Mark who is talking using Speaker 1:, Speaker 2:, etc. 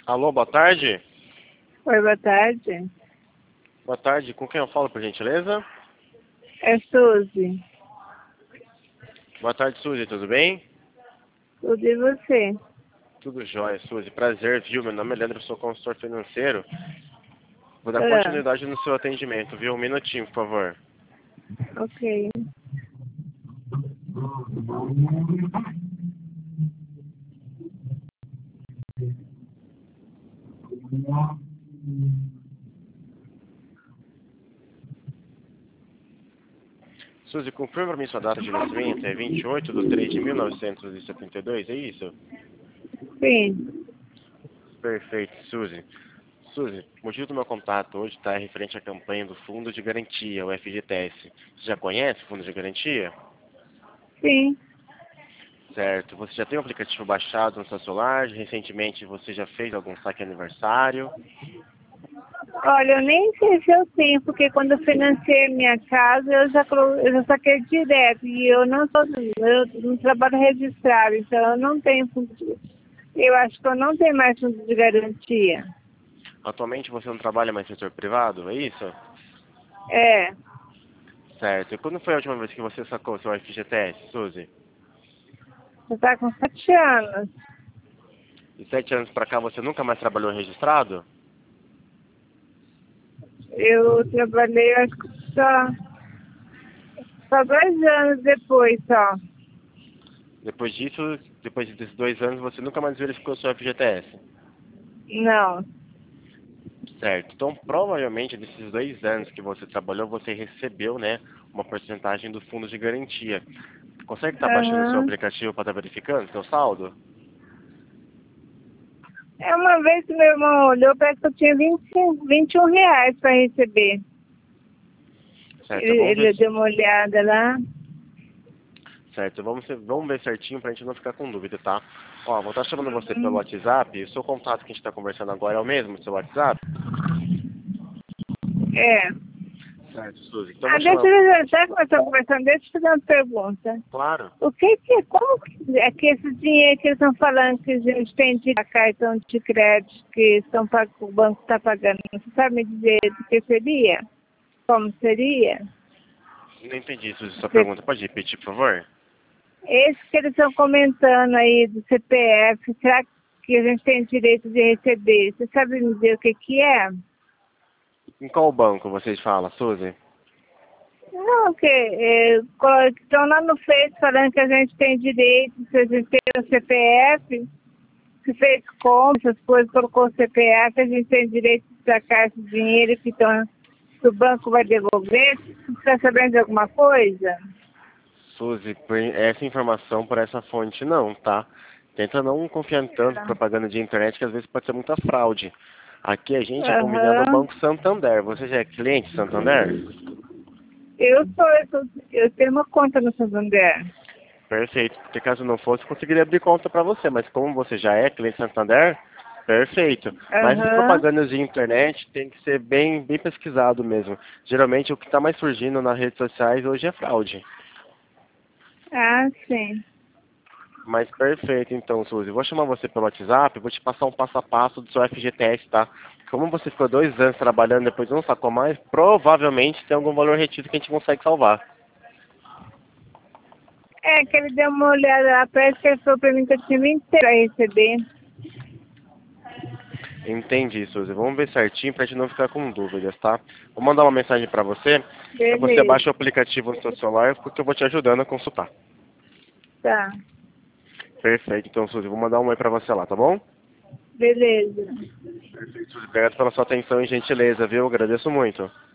Speaker 1: Alô, boa tarde.
Speaker 2: Oi, boa tarde.
Speaker 1: Boa tarde, com quem eu falo, por gentileza?
Speaker 2: É Suzy.
Speaker 1: Boa tarde, Suzy, tudo bem?
Speaker 2: Tudo e você?
Speaker 1: Tudo jóia, Suzy. Prazer, viu? Meu nome é Leandro, sou consultor financeiro. Vou dar
Speaker 2: Ah,
Speaker 1: continuidade no seu atendimento, viu? Um minutinho, por favor.
Speaker 2: ok.
Speaker 1: Suzy, confirma para mim sua data de nascimento. É 28/3/1972, é isso?
Speaker 2: Sim.
Speaker 1: Perfeito, Suzy. Suzy, o motivo do meu contato hoje está referente à campanha do Fundo de Garantia, o FGTS. Você já conhece o Fundo de Garantia?
Speaker 2: Sim.
Speaker 1: Certo. Você já tem o aplicativo baixado no seu celular? Recentemente você já fez algum saque aniversário?
Speaker 2: Olha, eu nem sei se eu tenho, porque quando eu financei minha casa, eu já saquei direto. E eu não trabalho registrado, então eu não tenho fundo eu acho que eu não tenho mais fundo de garantia.
Speaker 1: Atualmente você não trabalha mais no setor privado, é isso?
Speaker 2: É,
Speaker 1: Certo. E quando foi a última vez que você sacou seu FGTS, Suzy?
Speaker 2: você está com 7 anos.
Speaker 1: De 7 anos pra cá você nunca mais trabalhou registrado?
Speaker 2: Eu trabalhei, acho que só 2 anos depois, só.
Speaker 1: Depois disso, depois desses 2 anos, você nunca mais verificou seu FGTS?
Speaker 2: Não.
Speaker 1: Certo. Então, provavelmente, desses 2 anos que você trabalhou, você recebeu, né, uma porcentagem do fundo de garantia. Consegue estar baixando o seu
Speaker 2: Aham.
Speaker 1: aplicativo para estar verificando seu saldo?
Speaker 2: É uma vez que meu irmão olhou, parece que eu tinha 21 reais para receber.
Speaker 1: Certo,
Speaker 2: Ele,
Speaker 1: vamos ver,
Speaker 2: ele deu uma olhada lá.
Speaker 1: certo, vamos ver certinho pra gente não ficar com dúvida, tá? Ó, vou estar chamando você pelo
Speaker 2: Uhum.
Speaker 1: WhatsApp, o seu contato que a gente está conversando agora é o mesmo, do seu WhatsApp?
Speaker 2: É.
Speaker 1: Certo, Suzy. Então eu
Speaker 2: Ah,
Speaker 1: vou
Speaker 2: deixa
Speaker 1: chamar,
Speaker 2: eu já que nós estamos conversando, deixa eu fazer uma pergunta.
Speaker 1: claro.
Speaker 2: Como que esse dinheiro que eles estão falando que a gente tem de cartão de crédito o banco está pagando? Você sabe me dizer do que seria? Como seria?
Speaker 1: Não entendi, Suzy, sua
Speaker 2: Você-
Speaker 1: pergunta. Pode repetir, por favor?
Speaker 2: Esse que eles estão comentando aí do CPF, será que a gente tem direito de receber? Você sabe me dizer o que que é?
Speaker 1: Em qual banco vocês falam, Suzy?
Speaker 2: Não, que estão lá no Face falando que a gente tem direito, se a gente tem o CPF, se fez compra, essas coisas, colocou o CPF, a gente tem direito de sacar esse dinheiro que o banco vai devolver. Você está sabendo de alguma coisa?
Speaker 1: Suzy, essa informação por essa fonte não, tá? Tenta não confiar em tanto propaganda de internet, que às vezes pode ser muita fraude. Aqui a gente é convidado ao
Speaker 2: Aham.
Speaker 1: Banco Santander. Você já é cliente Santander?
Speaker 2: Eu tenho uma conta no Santander.
Speaker 1: Perfeito, porque caso não fosse, eu conseguiria abrir conta para você, mas como você já é cliente Santander, perfeito. Mas essas
Speaker 2: Aham.
Speaker 1: propagandas de internet tem que ser bem pesquisado mesmo. Geralmente o que está mais surgindo nas redes sociais hoje é fraude.
Speaker 2: Ah, sim.
Speaker 1: Mas perfeito, então, Suzy. Vou chamar você pelo WhatsApp, vou te passar um passo a passo do seu FGTS, tá? Como você ficou 2 anos trabalhando, depois não sacou mais, provavelmente tem algum valor retido que a gente consegue salvar.
Speaker 2: É, que ele deu uma olhada lá, parece que ele falou pra mim que eu tinha 20 para receber.
Speaker 1: Entendi, Suzy. Vamos ver certinho pra gente não ficar com dúvidas, tá? Vou mandar uma mensagem pra você. Aí você
Speaker 2: Beleza.
Speaker 1: baixa o aplicativo no seu celular, porque eu vou te ajudando a consultar.
Speaker 2: Tá.
Speaker 1: Perfeito, então, Suzy. Vou mandar um oi pra você lá, tá bom?
Speaker 2: Beleza.
Speaker 1: Perfeito, Suzy. Obrigado pela sua atenção e gentileza, viu? Agradeço muito.